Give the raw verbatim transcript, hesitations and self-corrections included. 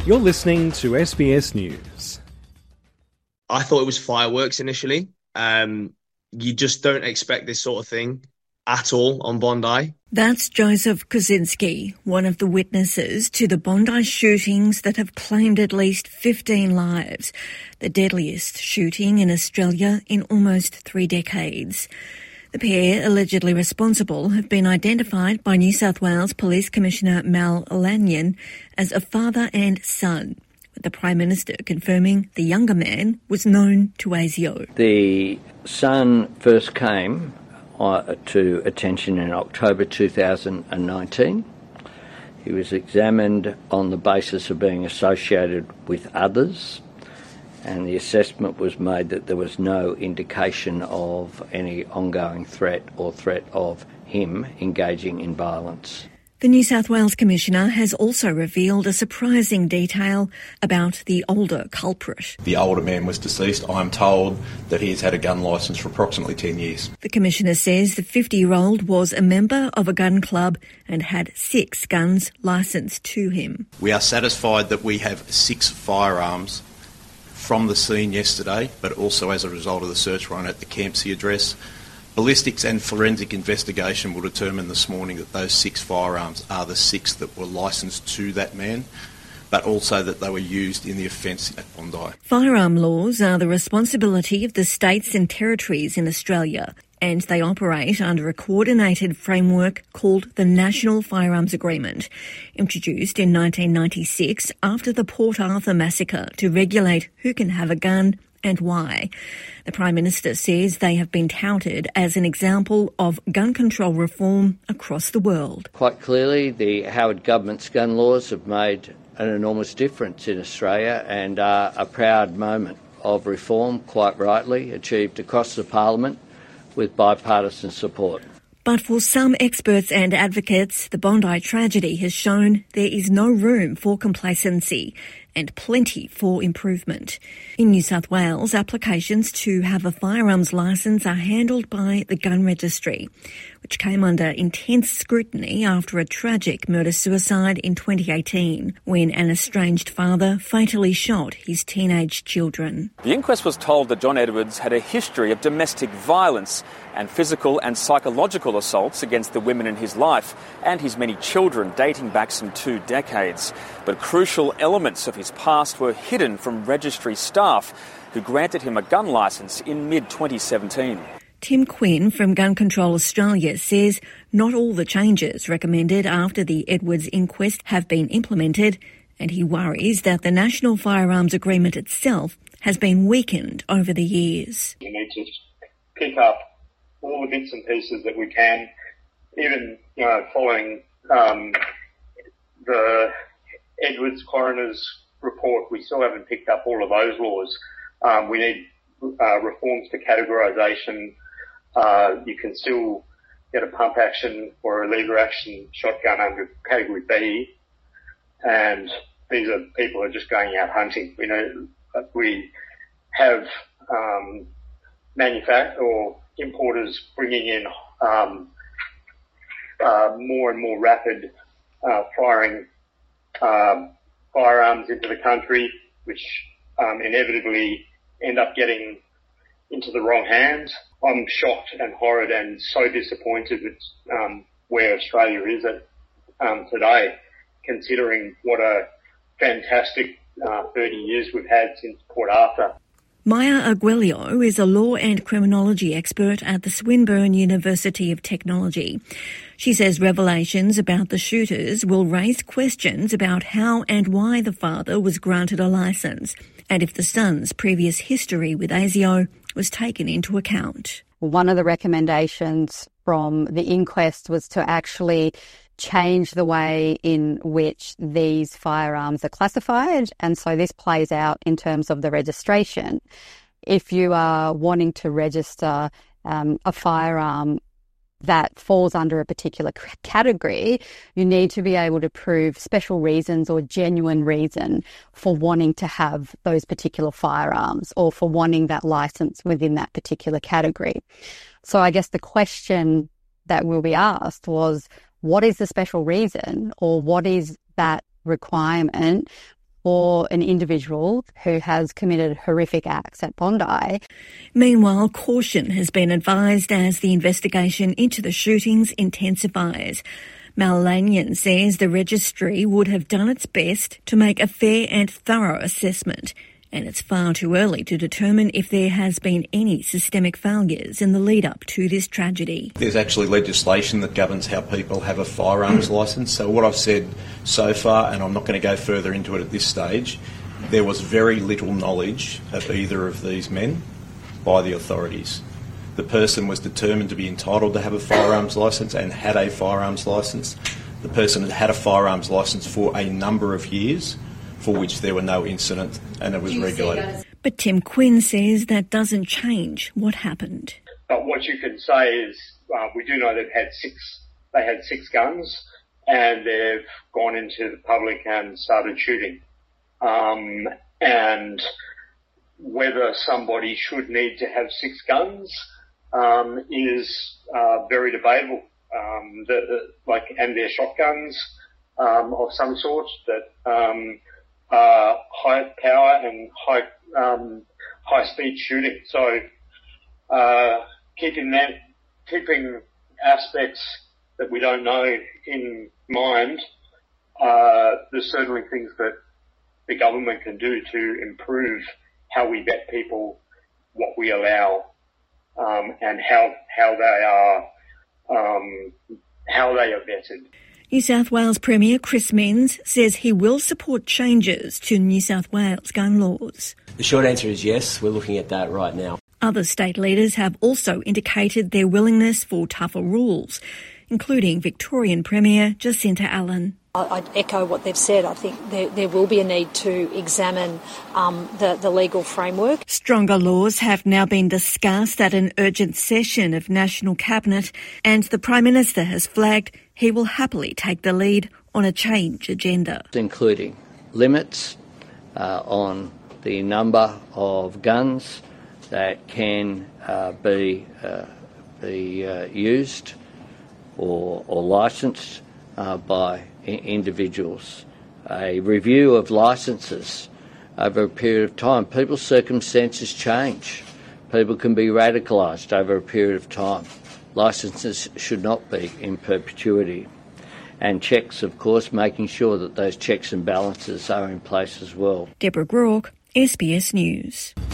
You're listening to S B S News. I thought it was fireworks initially. Um, you just don't expect this sort of thing at all on Bondi. That's Joseph Kosinski, one of the witnesses to the Bondi shootings that have claimed at least fifteen lives, the deadliest shooting in Australia in almost three decades. The pair allegedly responsible have been identified by New South Wales Police Commissioner Mal Lanyon as a father and son, with the Prime Minister confirming the younger man was known to ASIO. The son first came uh, to attention in October two thousand nineteen. He was examined on the basis of being associated with others, and the assessment was made that there was no indication of any ongoing threat or threat of him engaging in violence. The New South Wales Commissioner has also revealed a surprising detail about the older culprit. The older man was deceased. I'm told that he has had a gun licence for approximately ten years. The Commissioner says the fifty-year-old was a member of a gun club and had six guns licensed to him. We are satisfied that we have six firearms from the scene yesterday, but also as a result of the search warrant at the Campsie address. Ballistics and forensic investigation will determine this morning that those six firearms are the six that were licensed to that man, but also that they were used in the offence at Bondi. Firearm laws are the responsibility of the states and territories in Australia, and they operate under a coordinated framework called the National Firearms Agreement, introduced in nineteen ninety-six after the Port Arthur massacre to regulate who can have a gun and why. The Prime Minister says they have been touted as an example of gun control reform across the world. Quite clearly, the Howard government's gun laws have made an enormous difference in Australia and are a proud moment of reform, quite rightly, achieved across the Parliament with bipartisan support. But for some experts and advocates, the Bondi tragedy has shown there is no room for complacency and plenty for improvement. In New South Wales, applications to have a firearms licence are handled by the Gun Registry, which came under intense scrutiny after a tragic murder-suicide in twenty eighteen, when an estranged father fatally shot his teenage children. The inquest was told that John Edwards had a history of domestic violence and physical and psychological assaults against the women in his life and his many children dating back some two decades. But crucial elements of his past were hidden from registry staff who granted him a gun licence in mid twenty seventeen. Tim Quinn from Gun Control Australia says not all the changes recommended after the Edwards inquest have been implemented, and he worries that the National Firearms Agreement itself has been weakened over the years. We need to pick up all the bits and pieces that we can, even, you know, following um, the Edwards coroner's report, we still haven't picked up all of those laws. Um, we need uh, reforms to categorisation. Uh, you can still get a pump action or a lever action shotgun under category B, and these are people who are just going out hunting. We know we have um, manufact or importers bringing in um, uh, more and more rapid uh, firing uh, firearms into the country, which um, inevitably end up getting into the wrong hands. I'm shocked and horrid and so disappointed with um, where Australia is at um, today, considering what a fantastic uh, thirty years we've had since Port Arthur. Maya Aguelio is a law and criminology expert at the Swinburne University of Technology. She says revelations about the shooters will raise questions about how and why the father was granted a licence, and if the son's previous history with ASIO was taken into account. One of the recommendations from the inquest was to actually change the way in which these firearms are classified, and so this plays out in terms of the registration. If you are wanting to register um, a firearm that falls under a particular c- category, you need to be able to prove special reasons or genuine reason for wanting to have those particular firearms or for wanting that license within that particular category. So I guess the question that will be asked was, what is the special reason, or what is that requirement for an individual who has committed horrific acts at Bondi. Meanwhile, caution has been advised as the investigation into the shootings intensifies. Mal Lanyon says the registry would have done its best to make a fair and thorough assessment, and it's far too early to determine if there has been any systemic failures in the lead-up to this tragedy. There's actually legislation that governs how people have a firearms licence. So what I've said so far, and I'm not going to go further into it at this stage, there was very little knowledge of either of these men by the authorities. The person was determined to be entitled to have a firearms licence and had a firearms licence. The person had had a firearms licence for a number of years, for which there were no incidents, and it was regulated. But Tim Quinn says that doesn't change what happened. But what you can say is uh, we do know they've had six. They had six guns, and they've gone into the public and started shooting. Um, and whether somebody should need to have six guns um, is uh, very debatable. Um, the, the, like, and they're shotguns um, of some sort that um, are high power and high um, high speed shooting. So uh, keeping that, keeping aspects that we don't know in mind, uh, there's certainly things that the government can do to improve how we vet people, what we allow, um, and how how they are um, how they are vetted. New South Wales Premier Chris Minns says he will support changes to New South Wales gun laws. The short answer is yes, we're looking at that right now. Other state leaders have also indicated their willingness for tougher rules, including Victorian Premier Jacinta Allen. I'd echo what they've said. I think there, there will be a need to examine um, the, the legal framework. Stronger laws have now been discussed at an urgent session of National Cabinet, and the Prime Minister has flagged he will happily take the lead on a change agenda. Including limits uh, on the number of guns that can uh, be, uh, be uh, used or, or licensed uh, by individuals, a review of licences over a period of time. People's circumstances change. People can be radicalised over a period of time. Licences should not be in perpetuity. And checks, of course, making sure that those checks and balances are in place as well. Deborah Groark, S B S News.